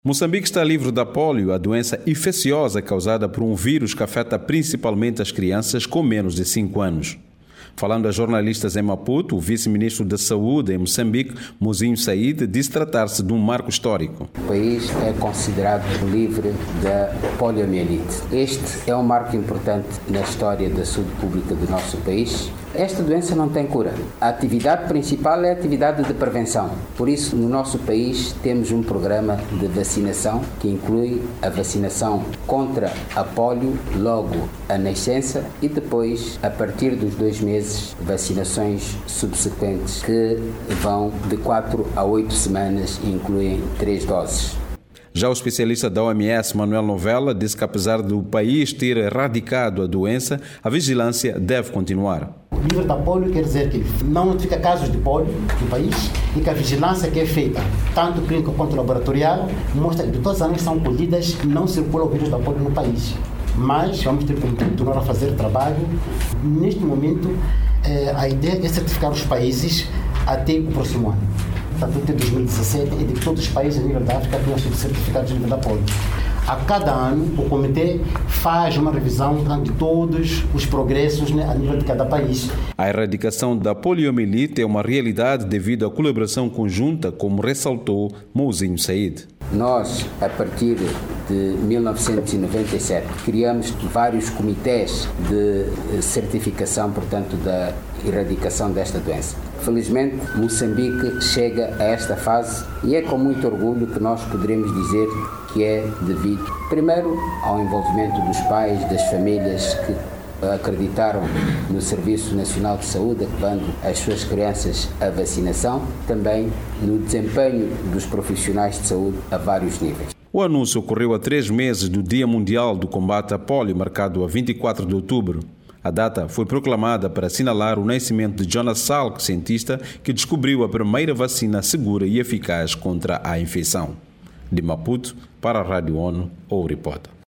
Moçambique está livre da polio, a doença infecciosa causada por um vírus que afeta principalmente as crianças com menos de 5 anos. Falando a jornalistas em Maputo, o vice-ministro da Saúde em Moçambique, Mozinho Said, disse tratar-se de um marco histórico. O país é considerado livre da poliomielite. Este é um marco importante na história da saúde pública do nosso país. Esta doença não tem cura. A atividade principal é a atividade de prevenção. Por isso, no nosso país, temos um programa de vacinação que inclui a vacinação contra a polio logo à nascença e depois, a partir dos 2 meses, vacinações subsequentes que vão de 4 a 8 semanas e incluem 3 doses. Já o especialista da OMS, Manuel Novella, disse que apesar do país ter erradicado a doença, a vigilância deve continuar. Livre da polio quer dizer que não notifica casos de polio no país e que a vigilância que é feita, tanto clínica quanto laboratorial, mostra que de todas as anos são colhidas e não circula o vírus da polio no país. Mas vamos ter que continuar a fazer trabalho. Neste momento, a ideia é certificar os países até o próximo ano. Até 2017, e de todos os países a nível da África tenham sido certificados a nível da polio. A cada ano, o comitê faz uma revisão de todos os progressos a nível de cada país. A erradicação da poliomielite é uma realidade devido à colaboração conjunta, como ressaltou Mozinho Said. Nós, a partir de 1997, criamos vários comitês de certificação, portanto, da erradicação desta doença. Felizmente, Moçambique chega a esta fase e é com muito orgulho que nós poderemos dizer que é devido, primeiro, ao envolvimento dos pais, das famílias que acreditaram no Serviço Nacional de Saúde, levando as suas crianças à vacinação, também no desempenho dos profissionais de saúde a vários níveis. O anúncio ocorreu a 3 meses do Dia Mundial do Combate à Polio, marcado a 24 de outubro. A data foi proclamada para assinalar o nascimento de Jonas Salk, cientista que descobriu a primeira vacina segura e eficaz contra a infecção. De Maputo, para a Rádio ONU, o repórter.